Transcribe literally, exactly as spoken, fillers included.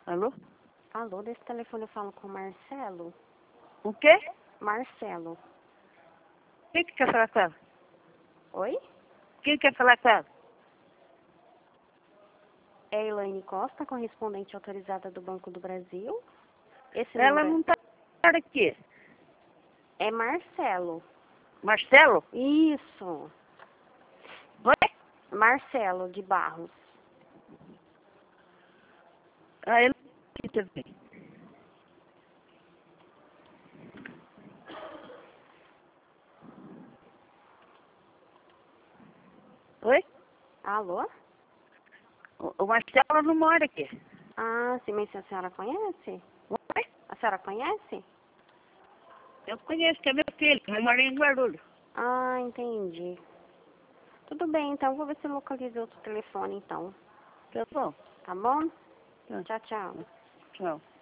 Alô? Alô, desse telefone eu falo com o Marcelo. O quê? Marcelo. Quem que quer falar com ela? Oi? Quem quer falar com ela? É Elaine Costa, correspondente autorizada do Banco do Brasil. Esse Ela número não tá aqui. é Marcelo. Marcelo? Isso. Oi? Marcelo de Barros. Ah, ele aqui também. Oi? Alô? O, o Marcelo não mora aqui. Ah, sim, mas a senhora conhece? Oi? A senhora conhece? Eu conheço, que é meu filho, que mora em Guarulhos. Ah, entendi. Tudo bem, então vou ver se eu localizo outro telefone, então. Tá bom? Tá bom? Tá. Tchau, tchau. Tchau.